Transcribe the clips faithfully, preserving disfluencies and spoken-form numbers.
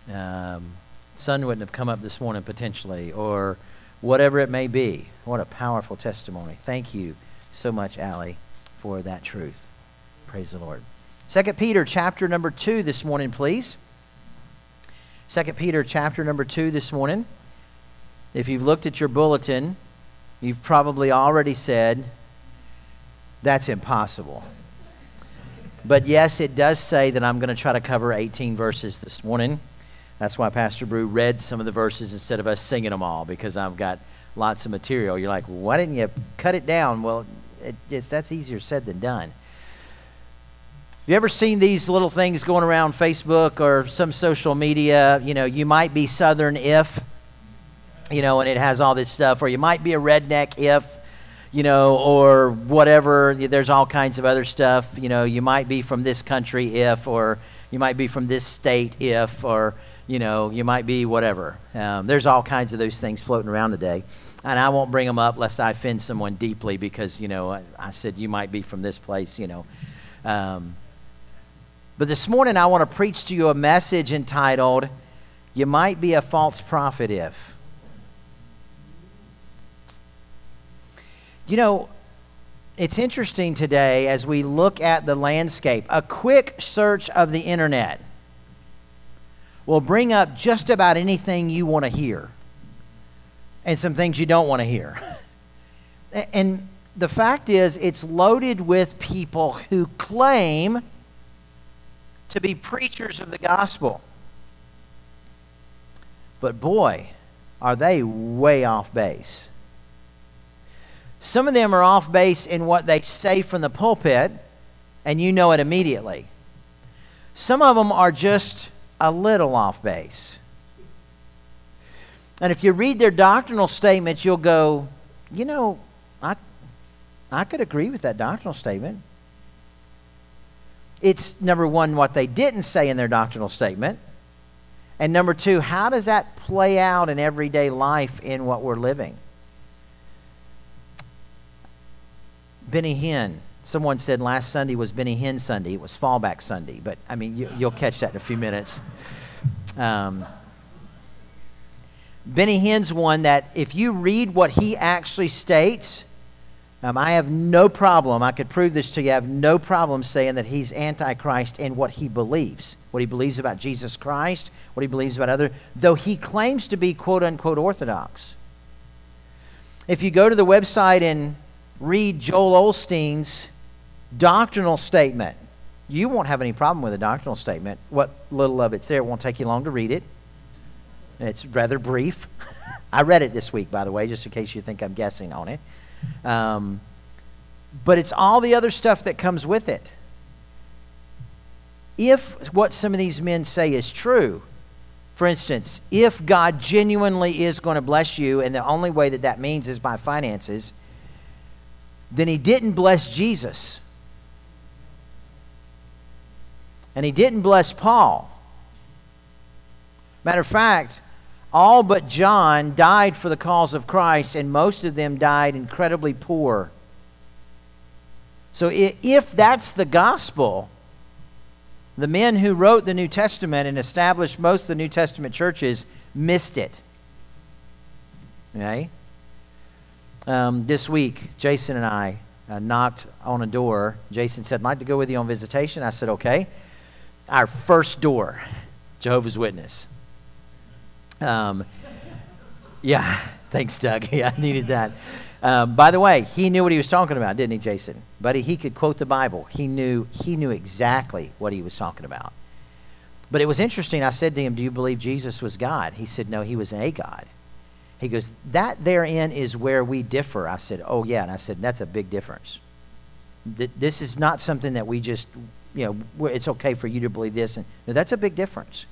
Um, sun wouldn't have come up this morning potentially, or whatever it may be. What a powerful testimony. Thank you so much, Allie, for that truth. Praise the Lord. Second Peter chapter number two this morning, please. Second Peter chapter number two this morning. If you've looked at your bulletin, you've probably already said, that's impossible. But yes, it does say that I'm going to try to cover eighteen verses this morning. That's why Pastor Brew read some of the verses instead of us singing them all, because I've got lots of material. You're like, why didn't you cut it down? Well, it, it's, that's easier said than done. Have you ever seen these little things going around Facebook or some social media? You know, you might be Southern if, you know, and it has all this stuff. Or you might be a redneck if, you know, or whatever. There's all kinds of other stuff. You know, you might be from this country if, or you might be from this state if, or, you know, you might be whatever. Um, there's all kinds of those things floating around today. And I won't bring them up lest I offend someone deeply because, you know, I, I said you might be from this place, you know. Um, but this morning I want to preach to you a message entitled, You Might Be a False Prophet If. You know, it's interesting today as we look at the landscape. A quick search of the internet will bring up just about anything you want to hear and some things you don't want to hear. And the fact is, it's loaded with people who claim to be preachers of the gospel. But boy, are they way off base. Some of them are off base in what they say from the pulpit, and you know it immediately. Some of them are just a little off base. And if you read their doctrinal statements, you'll go, you know, I, I could agree with that doctrinal statement. It's, number one, what they didn't say in their doctrinal statement. And number two, how does that play out in everyday life in what we're living? Benny Hinn. Someone said last Sunday was Benny Hinn Sunday. It was Fallback Sunday. But, I mean, you, you'll catch that in a few minutes. Um, Benny Hinn's one that if you read what he actually states, um, I have no problem. I could prove this to you. I have no problem saying that he's Antichrist in what he believes. What he believes about Jesus Christ, what he believes about other, though he claims to be quote-unquote Orthodox. If you go to the website and read Joel Osteen's doctrinal statement, you won't have any problem with a doctrinal statement. What little of it's there, it won't take you long to read it. It's rather brief. I read it this week, by the way, just in case you think I'm guessing on it. Um, but it's all the other stuff that comes with it. If what some of these men say is true, for instance, if God genuinely is going to bless you, and the only way that that means is by finances, then he didn't bless Jesus. And he didn't bless Paul. Matter of fact, all but John died for the cause of Christ, and most of them died incredibly poor. So if that's the gospel, the men who wrote the New Testament and established most of the New Testament churches missed it. Okay? Um, this week, Jason and I uh, knocked on a door. Jason said, I'd like to go with you on visitation. I said, okay. Our first door, Jehovah's Witness. Um, yeah, thanks, Doug. Yeah, I needed that. Um, by the way, he knew what he was talking about, didn't he, Jason? Buddy, he could quote the Bible. He knew, he knew exactly what he was talking about. But it was interesting. I said to him, do you believe Jesus was God? He said, no, he was a God. He goes, that therein is where we differ. I said, oh, yeah. And I said, that's a big difference. Th- this is not something that we just, you know, it's okay for you to believe this. And no, that's a big difference.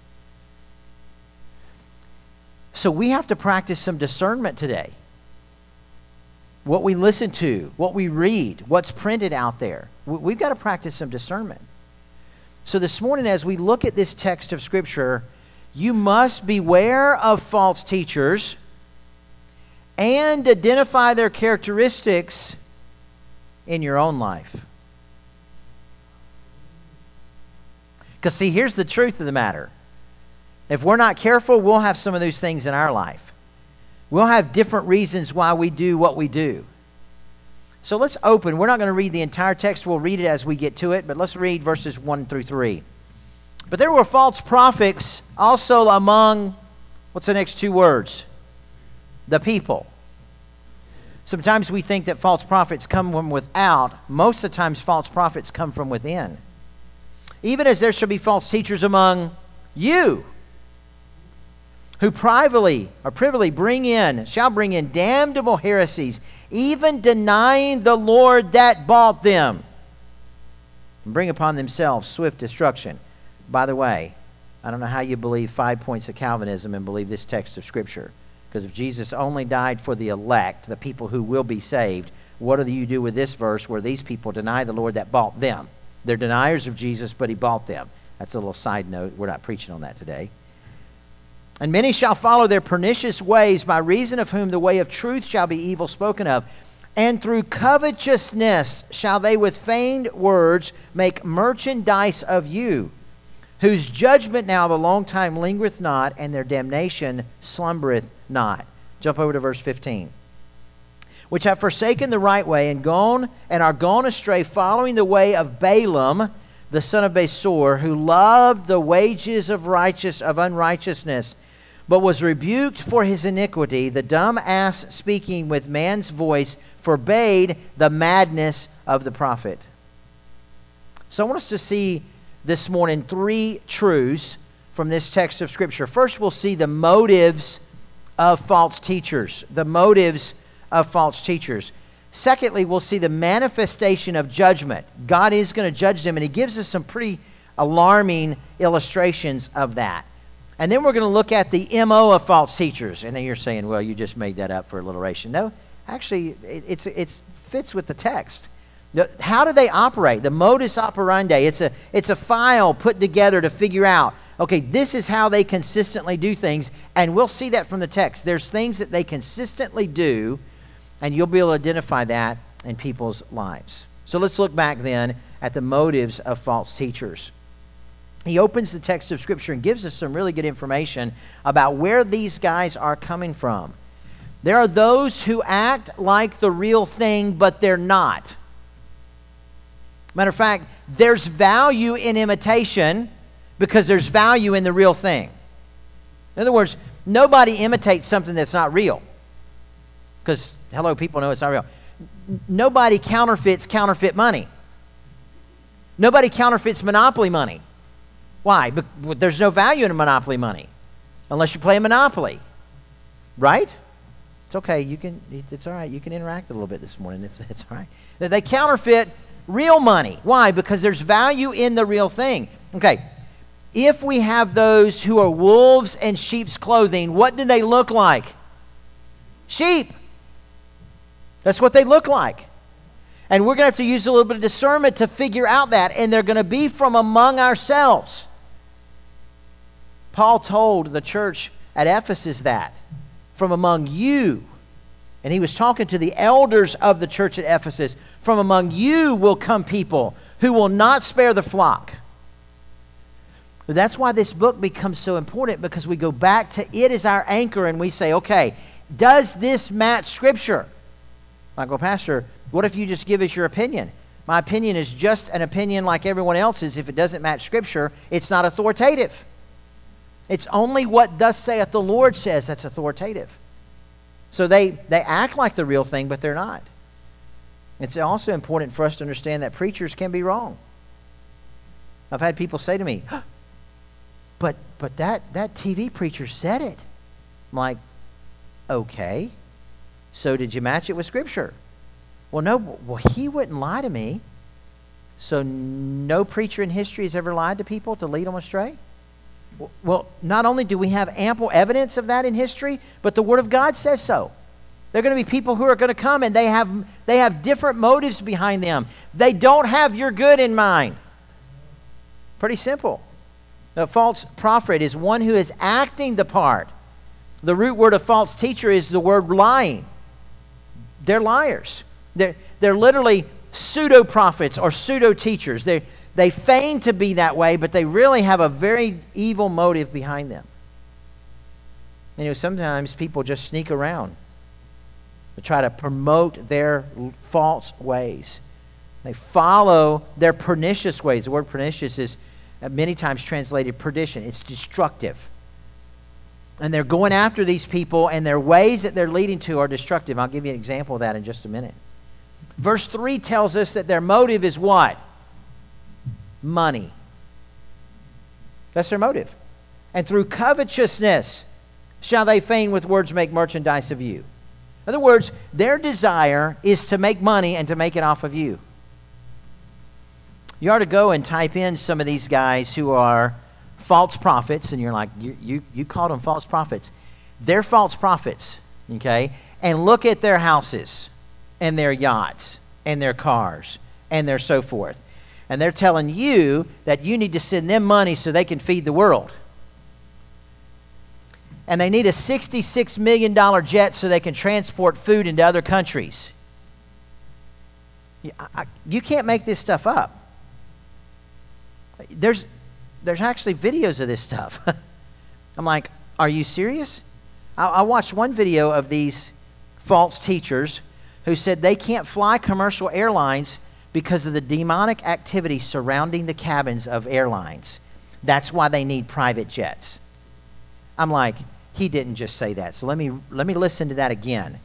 So we have to practice some discernment today. What we listen to, what we read, what's printed out there. We've got to practice some discernment. So this morning, as we look at this text of Scripture, you must beware of false teachers and identify their characteristics in your own life. Because see, here's the truth of the matter. If we're not careful, we'll have some of those things in our life. We'll have different reasons why we do what we do. So let's open. We're not going to read the entire text. We'll read it as we get to it, but let's read verses one through three. But there were false prophets also among, what's the next two words? The people. Sometimes we think that false prophets come from without. Most of the times false prophets come from within. Even as there shall be false teachers among you, who privately or privily bring in, shall bring in damnable heresies, even denying the Lord that bought them, and bring upon themselves swift destruction. By the way, I don't know how you believe five points of Calvinism and believe this text of Scripture. Because if Jesus only died for the elect, the people who will be saved, what do you do with this verse where these people deny the Lord that bought them? They're deniers of Jesus, but he bought them. That's a little side note. We're not preaching on that today. And many shall follow their pernicious ways, by reason of whom the way of truth shall be evil spoken of. And through covetousness shall they with feigned words make merchandise of you, whose judgment now the long time lingereth not, and their damnation slumbereth not. Jump over to verse fifteen. Which have forsaken the right way, and gone and are gone astray, following the way of Balaam, the son of Besor, who loved the wages of righteous of unrighteousness, but was rebuked for his iniquity. The dumb ass, speaking with man's voice, forbade the madness of the prophet. So I want us to see this morning three truths from this text of Scripture. First, we'll see the motives of false teachers. The motives of false teachers. Secondly, we'll see the manifestation of judgment. God is going to judge them, and he gives us some pretty alarming illustrations of that. And then we're going to look at the M O of false teachers. And then you're saying, well, you just made that up for alliteration. No, actually, it it's, it's fits with the text. The, how do they operate? The modus operandi. It's a, it's a file put together to figure out, okay, this is how they consistently do things. And we'll see that from the text. There's things that they consistently do, and you'll be able to identify that in people's lives. So let's look back then at the motives of false teachers. He opens the text of Scripture and gives us some really good information about where these guys are coming from. There are those who act like the real thing, but they're not. Matter of fact, there's value in imitation because there's value in the real thing. In other words, nobody imitates something that's not real. Because, hello, people know it's not real. Nobody counterfeits counterfeit money. Nobody counterfeits monopoly money. Why? But there's no value in monopoly money unless you play a Monopoly. Right? It's okay. You can. It's all right. You can interact a little bit this morning. It's, it's all right. They counterfeit real money. Why? Because there's value in the real thing. Okay. If we have those who are wolves in sheep's clothing, what do they look like? Sheep. That's what they look like. And we're going to have to use a little bit of discernment to figure out that. And they're going to be from among ourselves. Paul told the church at Ephesus that. From among you. And he was talking to the elders of the church at Ephesus. From among you will come people who will not spare the flock. That's why this book becomes so important, because we go back to it as our anchor and we say, okay, does this match Scripture? I go, Pastor, what if you just give us your opinion? My opinion is just an opinion like everyone else's. If it doesn't match Scripture, it's not authoritative. It's only what thus saith the Lord says that's authoritative. So they, they act like the real thing, but they're not. It's also important for us to understand that preachers can be wrong. I've had people say to me, but but that, that T V preacher said it. I'm like, okay. So did you match it with Scripture? Well, no. Well, he wouldn't lie to me. So no preacher in history has ever lied to people to lead them astray? Well, not only do we have ample evidence of that in history, but the Word of God says so. There are going to be people who are going to come and they have, they have different motives behind them. They don't have your good in mind. Pretty simple. A false prophet is one who is acting the part. The root word of false teacher is the word lying. They're liars. They're, they're literally pseudo-prophets or pseudo-teachers. They they feign to be that way, but they really have a very evil motive behind them. You know, sometimes people just sneak around to try to promote their false ways. They follow their pernicious ways. The word pernicious is many times translated perdition. It's destructive. And they're going after these people, and their ways that they're leading to are destructive. I'll give you an example of that in just a minute. Verse three tells us that their motive is what? Money. That's their motive. And through covetousness shall they fain with words make merchandise of you. In other words, their desire is to make money and to make it off of you. You ought to go and type in some of these guys who are false prophets, and you're like, you, you, you called them false prophets. They're false prophets, okay? And look at their houses and their yachts and their cars and their so forth. And they're telling you that you need to send them money so they can feed the world. And they need a sixty-six million dollars jet so they can transport food into other countries. You, I, you can't make this stuff up. There's, there's actually videos of this stuff. I'm like, are you serious? I, I watched one video of these false teachers who said they can't fly commercial airlines because of the demonic activity surrounding the cabins of airlines. That's why they need private jets. I'm like, he didn't just say that. So let me let me listen to that again.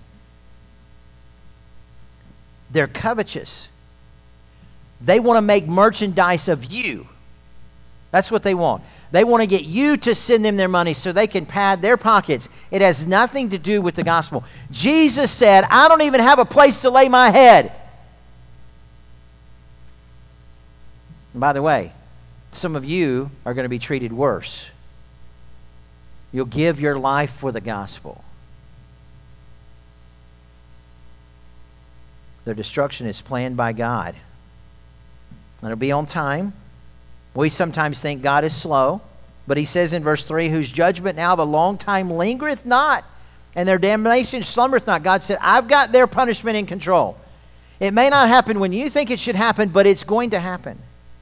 They're covetous. They want to make merchandise of you. That's what they want. They want to get you to send them their money so they can pad their pockets. It has nothing to do with the gospel. Jesus said, I don't even have a place to lay my head. And by the way, some of you are going to be treated worse. You'll give your life for the gospel. Their destruction is planned by God. And it'll be on time. We sometimes think God is slow, but he says in verse three, whose judgment now of a long time lingereth not, and their damnation slumbereth not. God said, I've got their punishment in control. It may not happen when you think it should happen, but it's going to happen.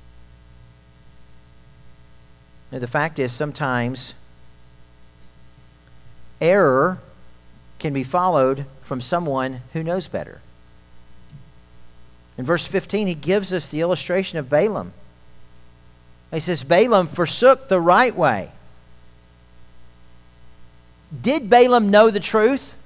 Now, the fact is, sometimes error can be followed from someone who knows better. In verse fifteen, he gives us the illustration of Balaam. He says, Balaam forsook the right way. Did Balaam know the truth?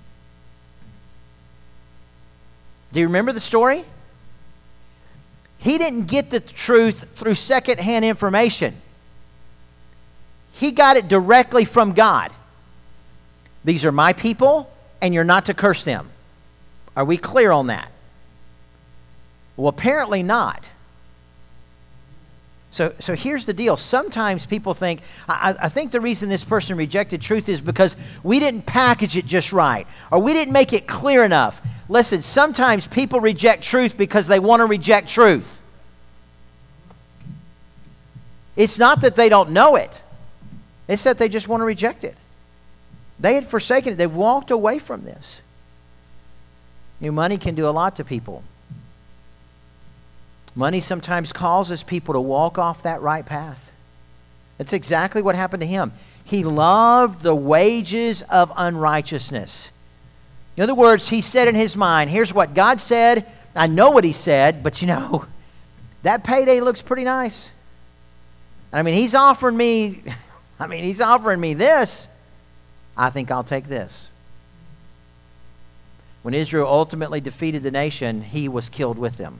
Do you remember the story? He didn't get the truth through secondhand information. He got it directly from God. These are my people, and you're not to curse them. Are we clear on that? Well, apparently not. So, so here's the deal. Sometimes people think, I, I think the reason this person rejected truth is because we didn't package it just right, or we didn't make it clear enough. Listen, sometimes people reject truth because they want to reject truth. It's not that they don't know it. It's that they just want to reject it. They had forsaken it. They've walked away from this. You know, money can do a lot to people. Money sometimes causes people to walk off that right path. That's exactly what happened to him. He loved the wages of unrighteousness. In other words, he said in his mind, here's what God said. I know what he said, but you know, that payday looks pretty nice. I mean, he's offering me, I mean, he's offering me this. I think I'll take this. When Israel ultimately defeated the nation, he was killed with them.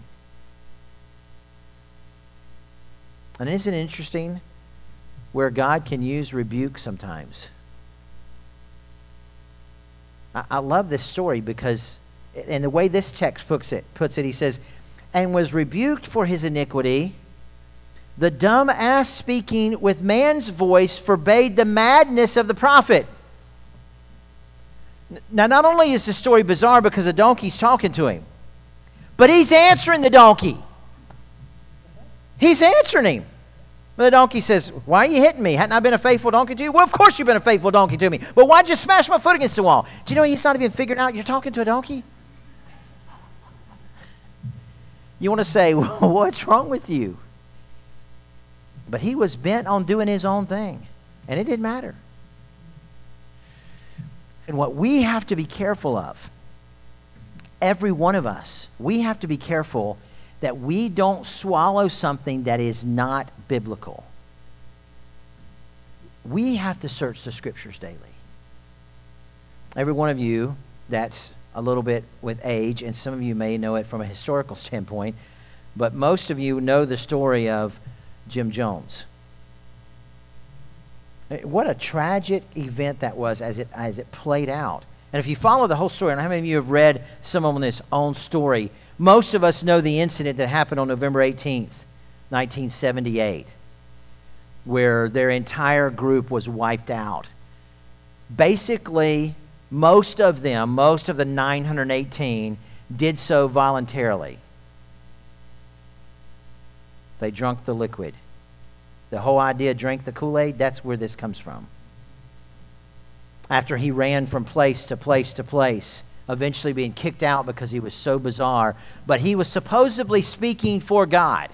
And isn't it interesting where God can use rebuke sometimes? I, I love this story because, and the way this text puts it, puts it, he says, and was rebuked for his iniquity. The dumb ass speaking with man's voice forbade the madness of the prophet. Now, not only is the story bizarre because the donkey's talking to him, but he's answering the donkey. He's answering him. The donkey says, why are you hitting me? Hadn't I been a faithful donkey to you? Well, of course you've been a faithful donkey to me. But why'd you smash my foot against the wall? Do you know he's not even figuring out you're talking to a donkey? You want to say, well, what's wrong with you? But he was bent on doing his own thing. And it didn't matter. And what we have to be careful of, every one of us, we have to be careful that we don't swallow something that is not biblical. We have to search the Scriptures daily. Every one of you that's a little bit with age, and some of you may know it from a historical standpoint, but most of you know the story of Jim Jones. What a tragic event that was as it as it played out. And if you follow the whole story, and how many of you have read someone on this own story, most of us know the incident that happened on November eighteenth, nineteen seventy-eight, where their entire group was wiped out. Basically, most of them, most of the nine hundred eighteen, did so voluntarily. They drank the liquid. The whole idea, drink the Kool-Aid, that's where this comes from. After he ran from place to place to place, eventually being kicked out because he was so bizarre, but he was supposedly speaking for God.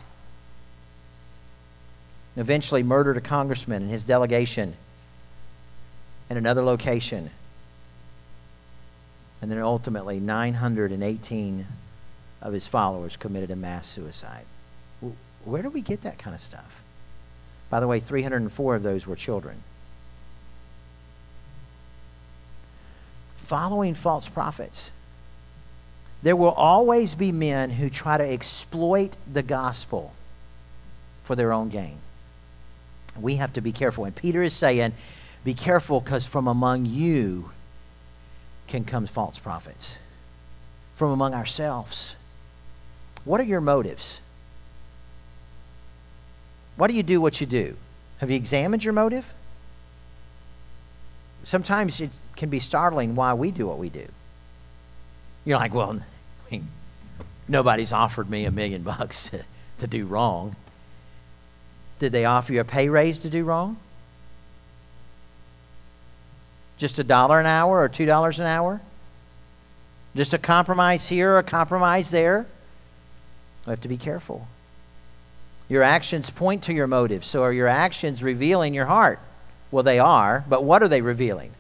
Eventually murdered a congressman and his delegation in another location. And then ultimately nine hundred eighteen of his followers committed a mass suicide. Where do we get that kind of stuff? By the way, three hundred four of those were children. Following false prophets. There will always be men who try to exploit the gospel for their own gain. We have to be careful. And Peter is saying, be careful, because from among you can come false prophets. From among ourselves. What are your motives? Why do you do what you do? Have you examined your motive? Sometimes it can be startling why we do what we do. You're like, well, I mean, nobody's offered me a million bucks to, to do wrong. Did they offer you a pay raise to do wrong? Just a dollar an hour or two dollars an hour? Just a compromise here or a compromise there? We have to be careful. Your actions point to your motives. So are your actions revealing your heart? Well, they are, but what are they revealing?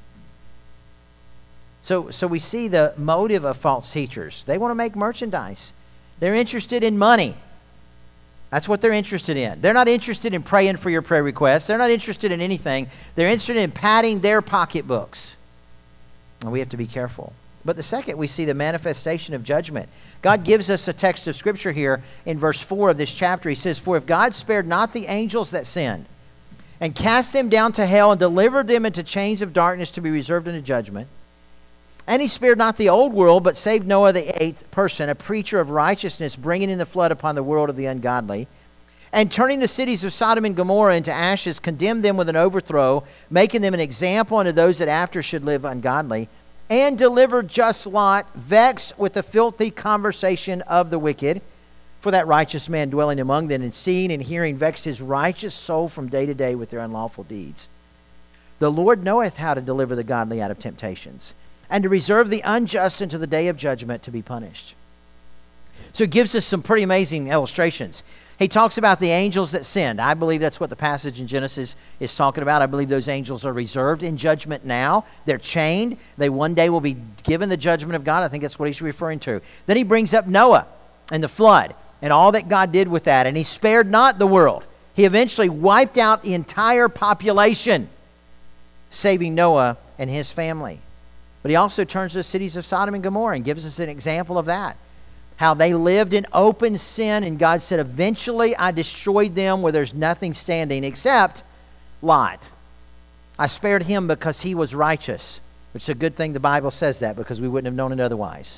So, so we see the motive of false teachers. They want to make merchandise. They're interested in money. That's what they're interested in. They're not interested in praying for your prayer requests. They're not interested in anything. They're interested in padding their pocketbooks. And we have to be careful. But the second, we see the manifestation of judgment. God gives us a text of Scripture here in verse four of this chapter. He says, for if God spared not the angels that sinned, and cast them down to hell, and delivered them into chains of darkness to be reserved unto judgment, and he spared not the old world, but saved Noah the eighth person, a preacher of righteousness, bringing in the flood upon the world of the ungodly, and turning the cities of Sodom and Gomorrah into ashes, condemned them with an overthrow, making them an example unto those that after should live ungodly, and delivered just Lot, vexed with the filthy conversation of the wicked. For that righteous man dwelling among them, and seeing and hearing, vexed his righteous soul from day to day with their unlawful deeds. The Lord knoweth how to deliver the godly out of temptations, and to reserve the unjust unto the day of judgment to be punished. So it gives us some pretty amazing illustrations. He talks about the angels that sinned. I believe that's what the passage in Genesis is talking about. I believe those angels are reserved in judgment now. They're chained. They one day will be given the judgment of God. I think that's what he's referring to. Then he brings up Noah and the flood and all that God did with that. And he spared not the world. He eventually wiped out the entire population, saving Noah and his family. But he also turns to the cities of Sodom and Gomorrah and gives us an example of that. How they lived in open sin, and God said, eventually I destroyed them where there's nothing standing except Lot. I spared him because he was righteous, which is a good thing the Bible says that, because we wouldn't have known it otherwise.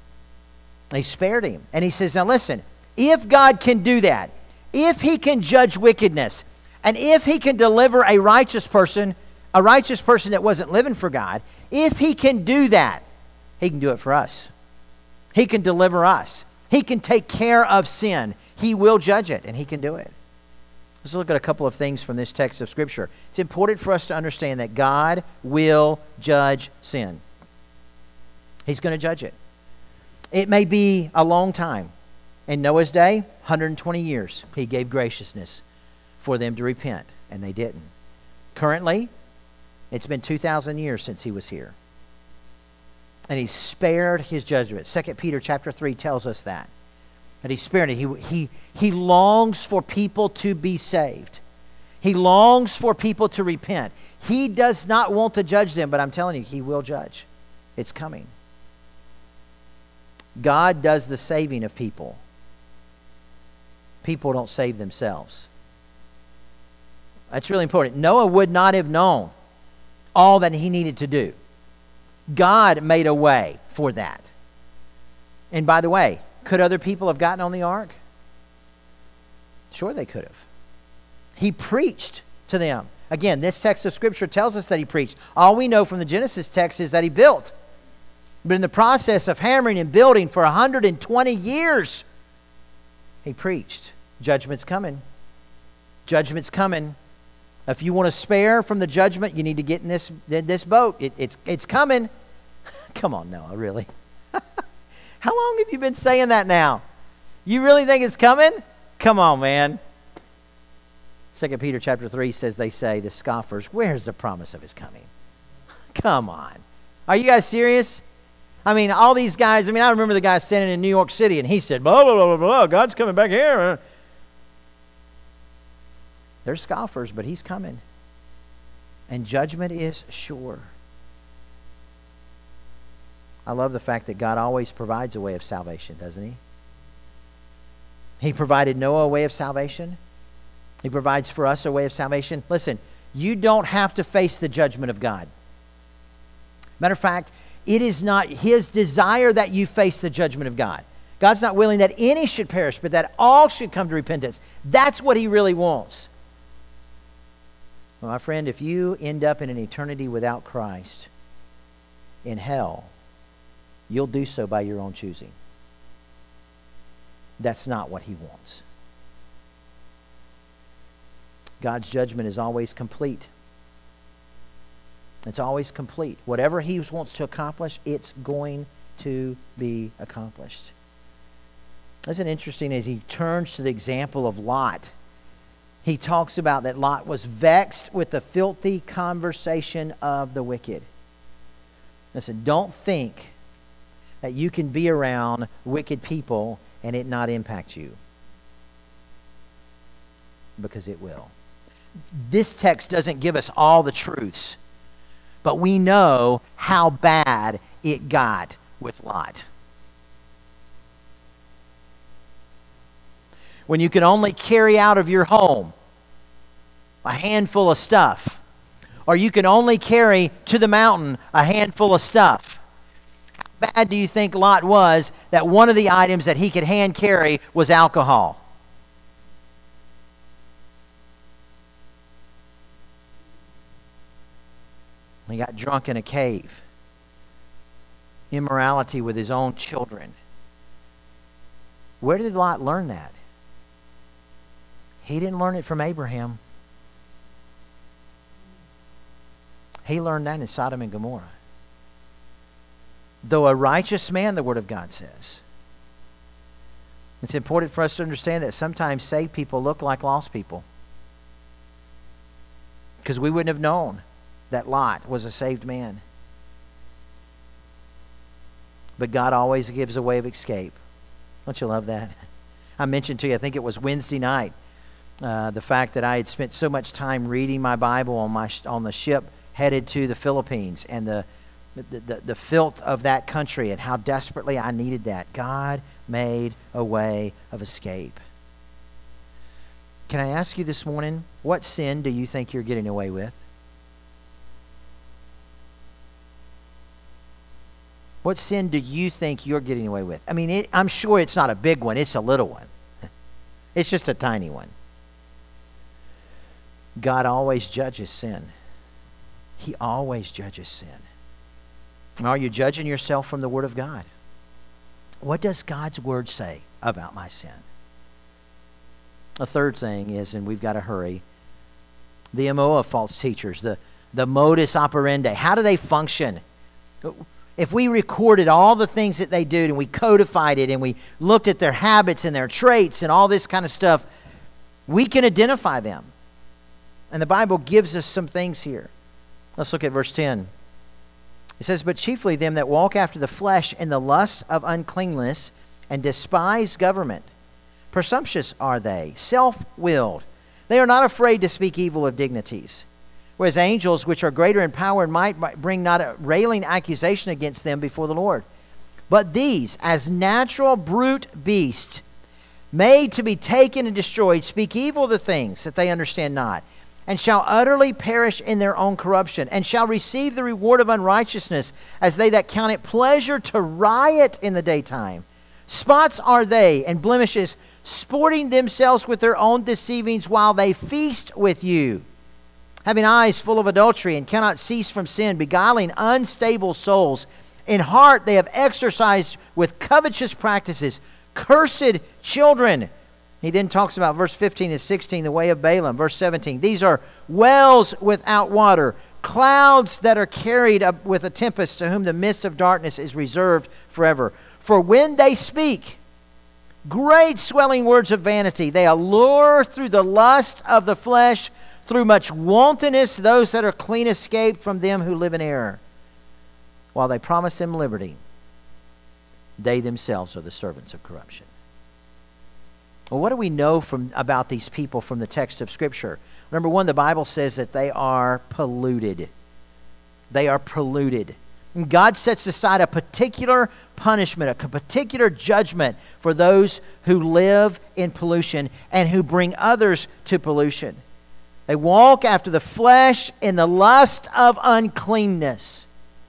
He spared him. And he says, now listen, if God can do that, if he can judge wickedness, and if he can deliver a righteous person, a righteous person that wasn't living for God, if he can do that, he can do it for us. He can deliver us. He can take care of sin. He will judge it, and he can do it. Let's look at a couple of things from this text of Scripture. It's important for us to understand that God will judge sin. He's going to judge it. It may be a long time. In Noah's day, one hundred twenty years, he gave graciousness for them to repent, and they didn't. Currently, it's been two thousand years since he was here. And he spared his judgment. Second Peter chapter three tells us that. That he spared it. He, he, he longs for people to be saved. He longs for people to repent. He does not want to judge them, but I'm telling you, he will judge. It's coming. God does the saving of people. People don't save themselves. That's really important. Noah would not have known all that he needed to do. God made a way for that. And by the way, could other people have gotten on the ark? Sure they could have. He preached to them. Again, this text of Scripture tells us that he preached. All we know from the Genesis text is that he built. But in the process of hammering and building for one hundred twenty years, he preached. Judgment's coming. Judgment's coming. If you want to spare from the judgment, you need to get in this, in this boat. It, it's, it's coming. Come on, Noah, really? How long have you been saying that now? You really think it's coming? Come on, man. Second Peter chapter three says, they say, the scoffers, where's the promise of his coming? Come on. Are you guys serious? I mean, all these guys, I mean, I remember the guy standing in New York City and he said, blah, blah, blah, blah, blah, God's coming back here. They're scoffers, but he's coming. And judgment is sure. I love the fact that God always provides a way of salvation, doesn't he? He provided Noah a way of salvation. He provides for us a way of salvation. Listen, you don't have to face the judgment of God. Matter of fact, it is not his desire that you face the judgment of God. God's not willing that any should perish, but that all should come to repentance. That's what he really wants. Well, my friend, if you end up in an eternity without Christ in hell, you'll do so by your own choosing. That's not what he wants. God's judgment is always complete. It's always complete. Whatever he wants to accomplish, it's going to be accomplished. Isn't it interesting as he turns to the example of Lot? He talks about that Lot was vexed with the filthy conversation of the wicked. Listen, don't think that you can be around wicked people and it not impact you. Because it will. This text doesn't give us all the truths, but we know how bad it got with Lot. When you can only carry out of your home a handful of stuff, or you can only carry to the mountain a handful of stuff. How bad do you think Lot was that one of the items that he could hand carry was alcohol? He got drunk in a cave. Immorality with his own children. Where did Lot learn that? He didn't learn it from Abraham. He learned that in Sodom and Gomorrah. Though a righteous man, the Word of God says. It's important for us to understand that sometimes saved people look like lost people. Because we wouldn't have known that Lot was a saved man. But God always gives a way of escape. Don't you love that? I mentioned to you, I think it was Wednesday night, uh, the fact that I had spent so much time reading my Bible on my on the ship headed to the Philippines, and the the, the the filth of that country and how desperately I needed that. God made a way of escape. Can I ask you this morning, what sin do you think you're getting away with? What sin do you think you're getting away with? I mean, it, I'm sure it's not a big one. It's a little one. It's just a tiny one. God always judges sin. He always judges sin. Are you judging yourself from the Word of God? What does God's Word say about my sin? A third thing is, and we've got to hurry, the M O of false teachers, the, the modus operandi. How do they function? If we recorded all the things that they do and we codified it and we looked at their habits and their traits and all this kind of stuff, we can identify them. And the Bible gives us some things here. Let's look at verse ten. It says, but chiefly them that walk after the flesh in the lust of uncleanness and despise government. Presumptuous are they, self-willed. They are not afraid to speak evil of dignities. Whereas angels, which are greater in power and might, bring not a railing accusation against them before the Lord. But these, as natural brute beasts, made to be taken and destroyed, speak evil of the things that they understand not, and shall utterly perish in their own corruption, and shall receive the reward of unrighteousness, as they that count it pleasure to riot in the daytime. Spots are they, and blemishes, sporting themselves with their own deceivings while they feast with you, having eyes full of adultery, and cannot cease from sin, beguiling unstable souls. In heart they have exercised with covetous practices. Cursed children. He then talks about verse fifteen and sixteen, the way of Balaam. Verse seventeen, these are wells without water, clouds that are carried up with a tempest, to whom the mist of darkness is reserved forever. For when they speak great swelling words of vanity, they allure through the lust of the flesh, through much wantonness, those that are clean escaped from them who live in error. While they promise them liberty, they themselves are the servants of corruption. Well, what do we know from about these people from the text of Scripture? Number one, the Bible says that they are polluted. They are polluted. And God sets aside a particular punishment, a particular judgment for those who live in pollution and who bring others to pollution. They walk after the flesh in the lust of uncleanness.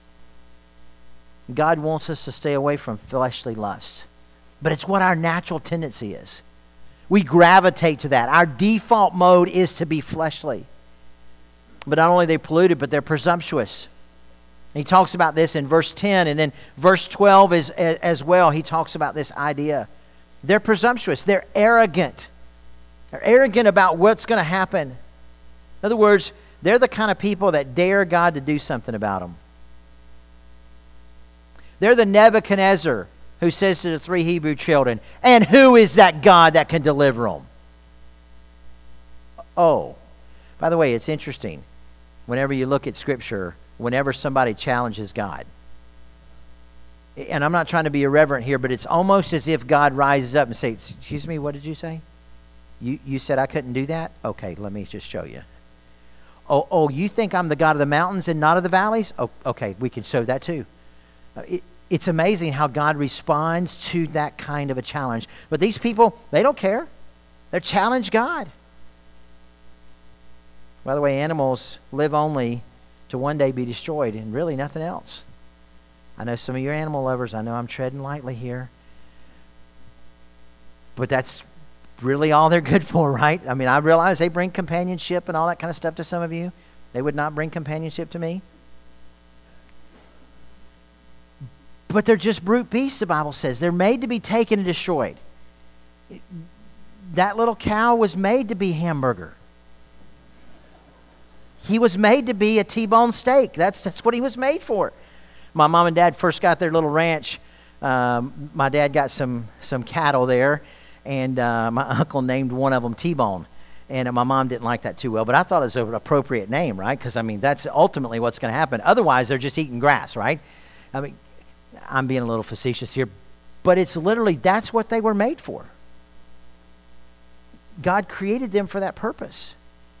God wants us to stay away from fleshly lusts. But it's what our natural tendency is. We gravitate to that. Our default mode is to be fleshly. But not only are they polluted, but they're presumptuous. He talks about this in verse ten, and then verse twelve is, as well. He talks about this idea. They're presumptuous. They're arrogant. They're arrogant about what's going to happen. In other words, they're the kind of people that dare God to do something about them. They're the Nebuchadnezzar who says to the three Hebrew children, and who is that God that can deliver them? Oh, by the way, it's interesting. Whenever you look at Scripture, whenever somebody challenges God, and I'm not trying to be irreverent here, but it's almost as if God rises up and says, excuse me, what did you say? You, you said I couldn't do that? Okay, let me just show you. Oh, oh, you think I'm the God of the mountains and not of the valleys? Oh, okay, we can show that too. It, it's amazing how God responds to that kind of a challenge. But these people, they don't care. They challenge God. By the way, animals live only to one day be destroyed and really nothing else. I know some of your animal lovers, I know I'm treading lightly here. But that's really all they're good for, right? I mean, I realize they bring companionship and all that kind of stuff to some of you. They would not bring companionship to me. But they're just brute beasts, the Bible says. They're made to be taken and destroyed. That little cow was made to be hamburger. He was made to be a T-bone steak. That's, that's what he was made for. My mom and dad first got their little ranch. Um, my dad got some, some cattle there, and uh, my uncle named one of them T-bone. And uh, my mom didn't like that too well, but I thought it was an appropriate name, right? Because, I mean, that's ultimately what's going to happen. Otherwise, they're just eating grass, right? I mean, I'm being a little facetious here, but it's literally, that's what they were made for. God created them for that purpose.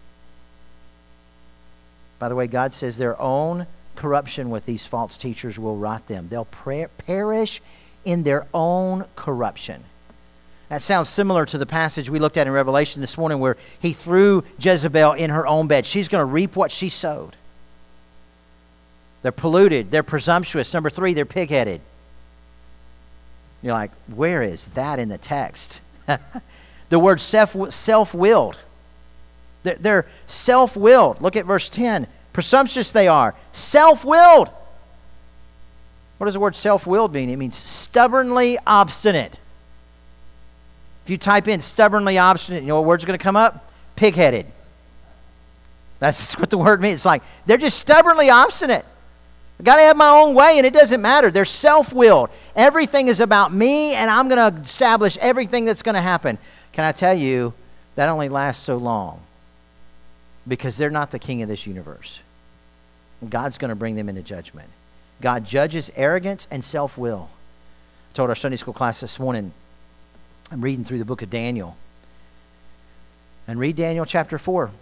By the way, God says their own corruption with these false teachers will rot them. They'll per- perish in their own corruption. That sounds similar to the passage we looked at in Revelation this morning where he threw Jezebel in her own bed. She's going to reap what she sowed. They're polluted. They're presumptuous. Number three, they're pig-headed. You're like, where is that in the text? The word self, self-willed. They're, they're self-willed. Look at verse ten. Presumptuous they are. Self-willed. What does the word self-willed mean? It means stubbornly obstinate. If you type in stubbornly obstinate, you know what word's going to come up? Pig-headed. That's what the word means. It's like, they're just stubbornly obstinate. I've got to have my own way, and it doesn't matter. They're self-willed. Everything is about me, and I'm going to establish everything that's going to happen. Can I tell you, that only lasts so long because they're not the king of this universe. God's going to bring them into judgment. God judges arrogance and self-will. I told our Sunday school class this morning, I'm reading through the book of Daniel. And read Daniel chapter four.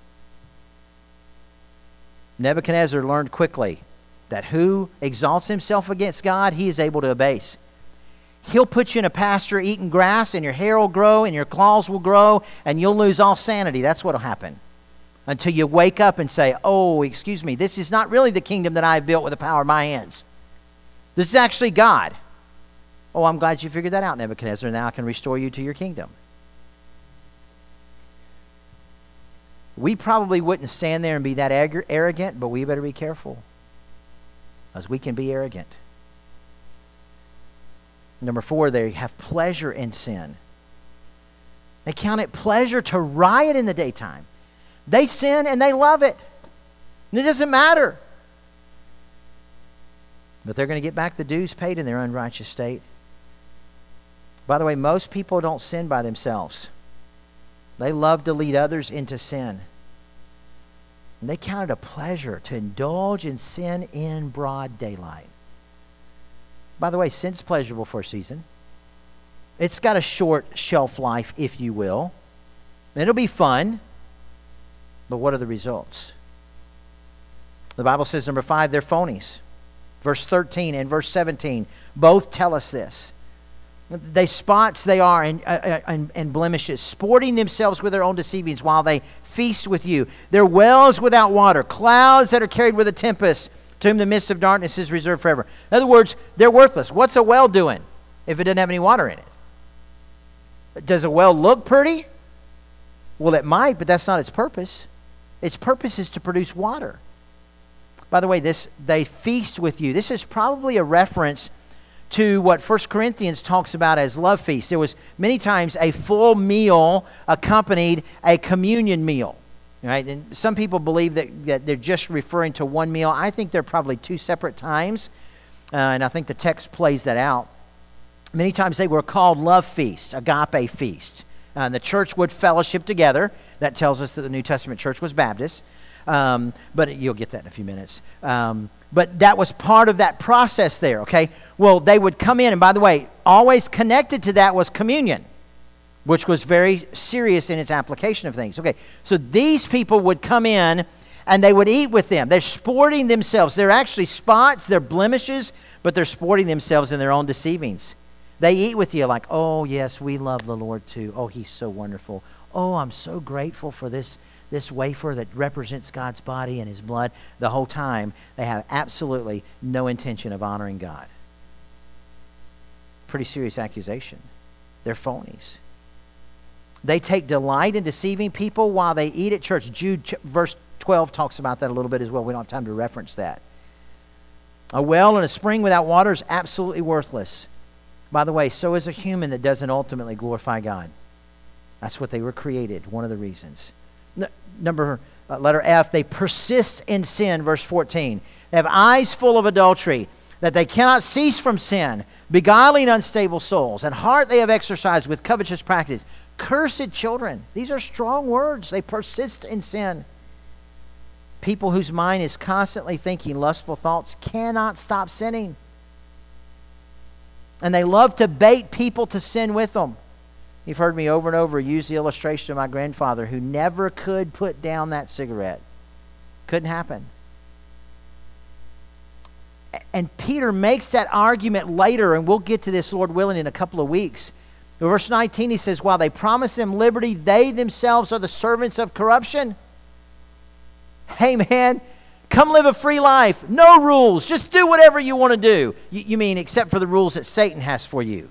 Nebuchadnezzar learned quickly that who exalts himself against God, he is able to abase. He'll put you in a pasture eating grass, and your hair will grow, and your claws will grow, and you'll lose all sanity. That's what will happen. Until you wake up and say, oh, excuse me, this is not really the kingdom that I've built with the power of my hands. This is actually God. Oh, I'm glad you figured that out, Nebuchadnezzar. Now I can restore you to your kingdom. We probably wouldn't stand there and be that arrogant, but we better be careful, as we can be arrogant. Number four, they have pleasure in sin. They count it pleasure to riot in the daytime. They sin and they love it. And it doesn't matter. But they're going to get back the dues paid in their unrighteous state. By the way, most people don't sin by themselves. They love to lead others into sin. And they count it a pleasure to indulge in sin in broad daylight. By the way, sin's pleasurable for a season. It's got a short shelf life, if you will. It'll be fun. But what are the results? The Bible says, number five, they're phonies. Verse thirteen and verse seventeen both tell us this. They spots they are and, uh, and, and blemishes, sporting themselves with their own deceivings while they feast with you. They're wells without water, clouds that are carried with a tempest, to whom the mist of darkness is reserved forever. In other words, they're worthless. What's a well doing if it doesn't have any water in it? Does a well look pretty? Well, it might, but that's not its purpose. Its purpose is to produce water. By the way, this they feast with you. This is probably a reference to what First Corinthians talks about as love feast. There was many times a full meal accompanied a communion meal. Right? And some people believe that, that they're just referring to one meal. I think they're probably two separate times. Uh, and I think the text plays that out. Many times they were called love feasts, agape feast. Uh, and the church would fellowship together. That tells us that the New Testament church was Baptist. Um, but you'll get that in a few minutes. Um, but that was part of that process there, okay? Well, they would come in. And by the way, always connected to that was communion, which was very serious in its application of things. Okay, so these people would come in and they would eat with them. They're sporting themselves. They're actually spots, they're blemishes, but they're sporting themselves in their own deceivings. They eat with you like, oh, yes, we love the Lord too. Oh, he's so wonderful. Oh, I'm so grateful for this, this wafer that represents God's body and his blood. The whole time, they have absolutely no intention of honoring God. Pretty serious accusation. They're phonies. They take delight in deceiving people while they eat at church. Jude ch- verse twelve talks about that a little bit as well. We don't have time to reference that. A well and a spring without water is absolutely worthless. By the way, so is a human that doesn't ultimately glorify God. That's what they were created, one of the reasons. N- number, uh, letter F, they persist in sin, verse fourteen. They have eyes full of adultery, that they cannot cease from sin, beguiling unstable souls, and heart they have exercised with covetous practice. Cursed children. These are strong words. They persist in sin. People whose mind is constantly thinking lustful thoughts cannot stop sinning. And they love to bait people to sin with them. You've heard me over and over use the illustration of my grandfather who never could put down that cigarette. Couldn't happen. And Peter makes that argument later, and we'll get to this, Lord willing, in a couple of weeks. In verse nineteen, he says, while they promise them liberty, they themselves are the servants of corruption. Hey, man, come live a free life. No rules. Just do whatever you want to do. You, you mean except for the rules that Satan has for you.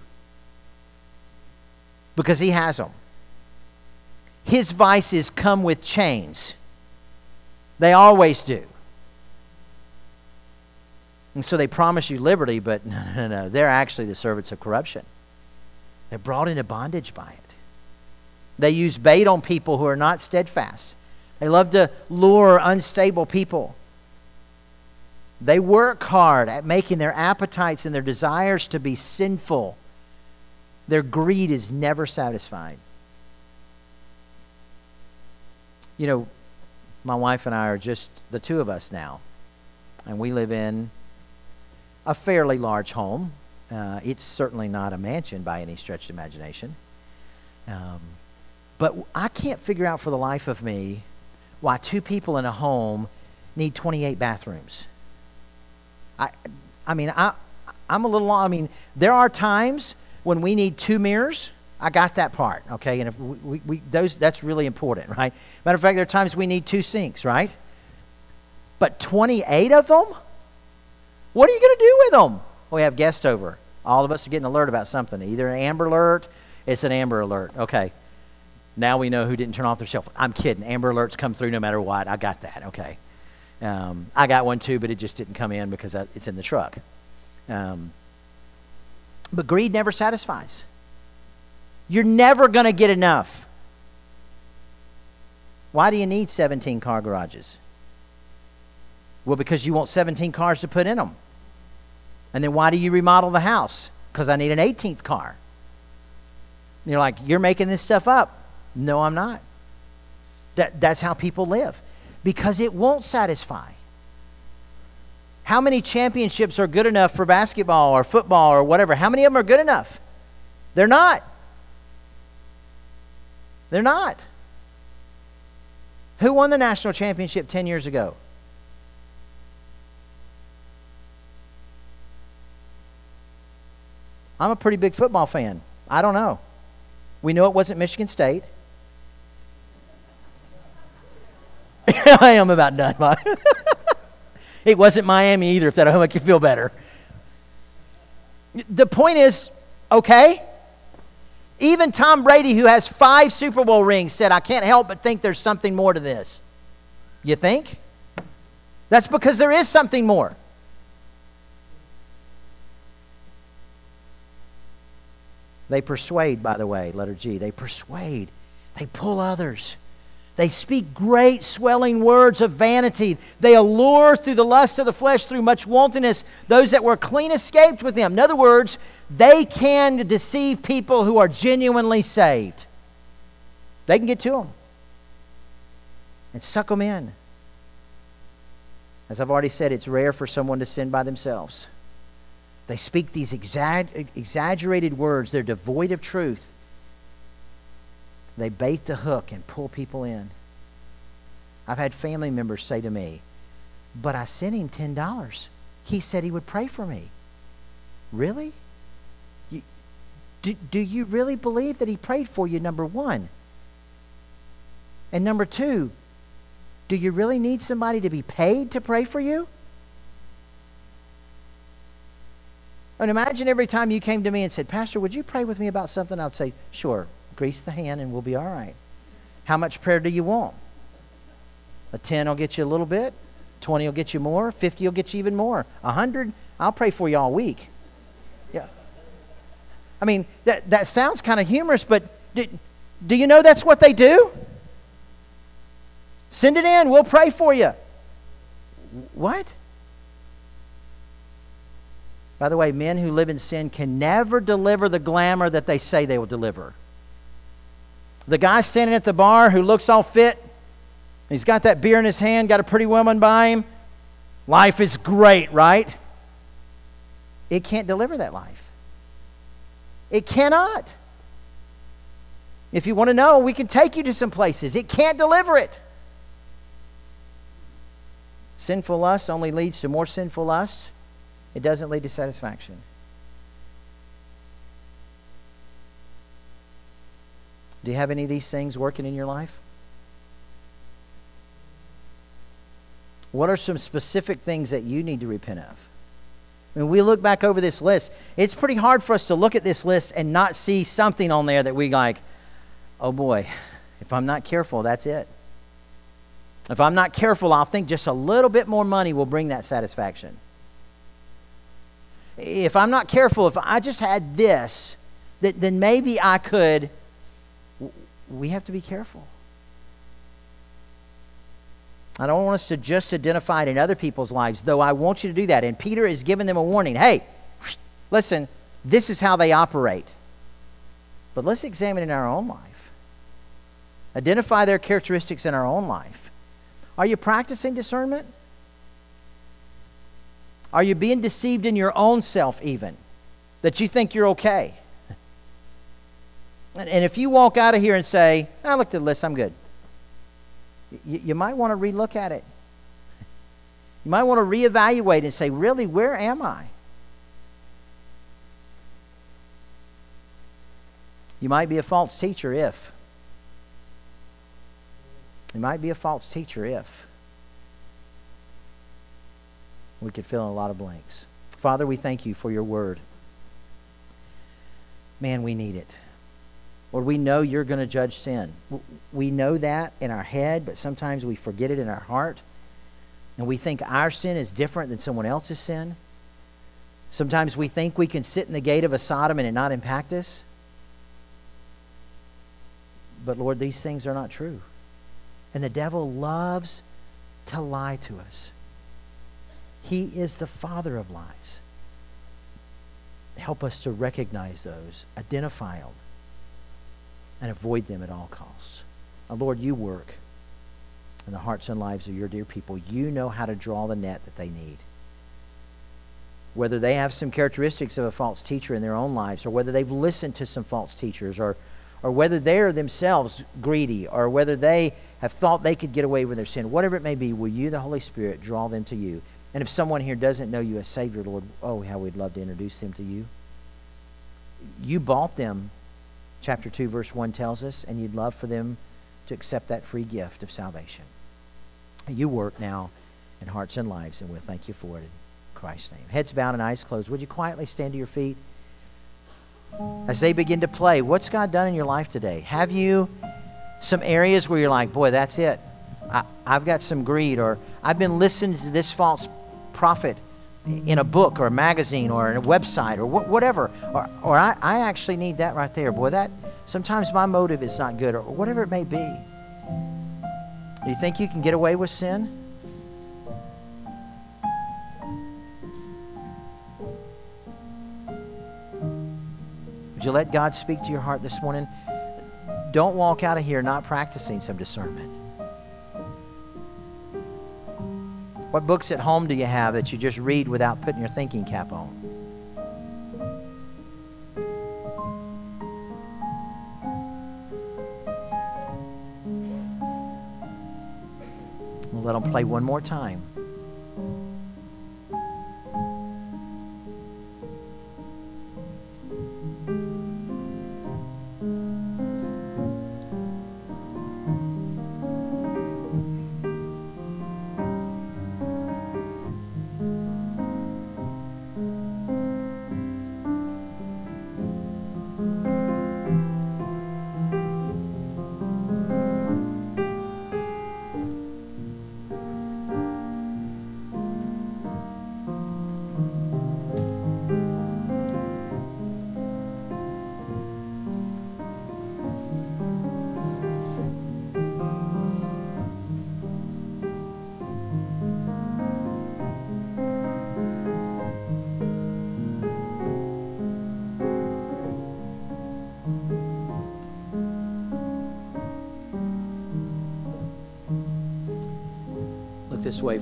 Because he has them. His vices come with chains. They always do. And so they promise you liberty, but no, no, no. They're actually the servants of corruption. They're brought into bondage by it. They use bait on people who are not steadfast. They love to lure unstable people. They work hard at making their appetites and their desires to be sinful. Their greed is never satisfied. You know, my wife and I are just the two of us now. And we live in a fairly large home. Uh, it's certainly not a mansion by any stretch of imagination. Um, but I can't figure out for the life of me why two people in a home need twenty-eight bathrooms. I, I mean, I, I'm a little. I mean, there are times when we need two mirrors. I got that part, okay? And if we, we, we those that's really important, right? Matter of fact, there are times we need two sinks, right? But twenty-eight of them? What are you going to do with them? We have guests over. All of us are getting an alert about something. Either an Amber Alert, it's an Amber Alert. Okay. Now we know who didn't turn off their cell phone. I'm kidding. Amber Alerts come through no matter what. I got that. Okay. Um, I got one too, but it just didn't come in because I, it's in the truck. Um, but greed never satisfies. You're never going to get enough. Why do you need seventeen car garages? Well, because you want seventeen cars to put in them. And then why do you remodel the house? Because I need an eighteenth car. And you're like, you're making this stuff up. No, I'm not. That, that's how people live. Because it won't satisfy. How many championships are good enough for basketball or football or whatever? How many of them are good enough? They're not. They're not. Who won the national championship ten years ago? I'm a pretty big football fan. I don't know. We know it wasn't Michigan State. I am about done. It wasn't Miami either, if that'll make you feel better. The point is, okay, even Tom Brady, who has five Super Bowl rings, said, I can't help but think there's something more to this. You think? That's because there is something more. They persuade, by the way, letter G. They persuade. They pull others. They speak great swelling words of vanity. They allure through the lust of the flesh, through much wantonness, those that were clean escaped with them. In other words, they can deceive people who are genuinely saved. They can get to them and suck them in. As I've already said, it's rare for someone to sin by themselves. They speak these exag- exaggerated words. They're devoid of truth. They bait the hook and pull people in. I've had family members say to me, but I sent him ten dollars. He said he would pray for me. Really? You, do, do you really believe that he prayed for you, number one? And number two, do you really need somebody to be paid to pray for you? And imagine every time you came to me and said, Pastor, would you pray with me about something? I'd say, sure, grease the hand and we'll be all right. How much prayer do you want? A ten will get you a little bit. twenty will get you more. fifty will get you even more. a hundred, I'll pray for you all week. Yeah. I mean, that, that sounds kind of humorous, but do, do you know that's what they do? Send it in, we'll pray for you. What? By the way, men who live in sin can never deliver the glamour that they say they will deliver. The guy standing at the bar who looks all fit, he's got that beer in his hand, got a pretty woman by him. Life is great, right? It can't deliver that life. It cannot. If you want to know, we can take you to some places. It can't deliver it. Sinful lust only leads to more sinful lust. It doesn't lead to satisfaction. Do you have any of these things working in your life? What are some specific things that you need to repent of? When we look back over this list, it's pretty hard for us to look at this list and not see something on there that we like, oh boy, if I'm not careful, that's it. If I'm not careful, I'll think just a little bit more money will bring that satisfaction. If I'm not careful, if I just had this, that, then maybe I could. We have to be careful. I don't want us to just identify it in other people's lives, though I want you to do that. And Peter is giving them a warning. Hey, listen, this is how they operate. But let's examine it in our own life. Identify their characteristics in our own life. Are you practicing discernment? Are you being deceived in your own self even? That you think you're okay? And, and if you walk out of here and say, I looked at the list, I'm good. You, you might want to relook at it. You might want to reevaluate and say, really, where am I? You might be a false teacher if. You might be a false teacher if. We could fill in a lot of blanks. Father, we thank you for your word. Man, we need it. Lord, we know you're going to judge sin. We know that in our head, but sometimes we forget it in our heart. And we think our sin is different than someone else's sin. Sometimes we think we can sit in the gate of a Sodom and it not impact us. But Lord, these things are not true. And the devil loves to lie to us. He is the father of lies. Help us to recognize those, identify them, and avoid them at all costs. Now, Lord, you work in the hearts and lives of your dear people. You know how to draw the net that they need. Whether they have some characteristics of a false teacher in their own lives, or whether they've listened to some false teachers, or, or whether they're themselves greedy, or whether they have thought they could get away with their sin, whatever it may be, will you, the Holy Spirit, draw them to you? And if someone here doesn't know you as Savior, Lord, oh, how we'd love to introduce them to you. You bought them, chapter two, verse one tells us, and you'd love for them to accept that free gift of salvation. You work now in hearts and lives, and we'll thank you for it in Christ's name. Heads bowed and eyes closed. Would you quietly stand to your feet? As they begin to play, what's God done in your life today? Have you some areas where you're like, boy, that's it. I, I've got some greed, or I've been listening to this false prophet in a book or a magazine or a website or wh- whatever, or, or I, I actually need that right there. Boy, that sometimes my motive is not good, or whatever it may be. Do you think you can get away with sin? Would you let God speak to your heart this morning? Don't walk out of here not practicing some discernment. What books at home do you have that you just read without putting your thinking cap on? We'll let them play one more time. This way.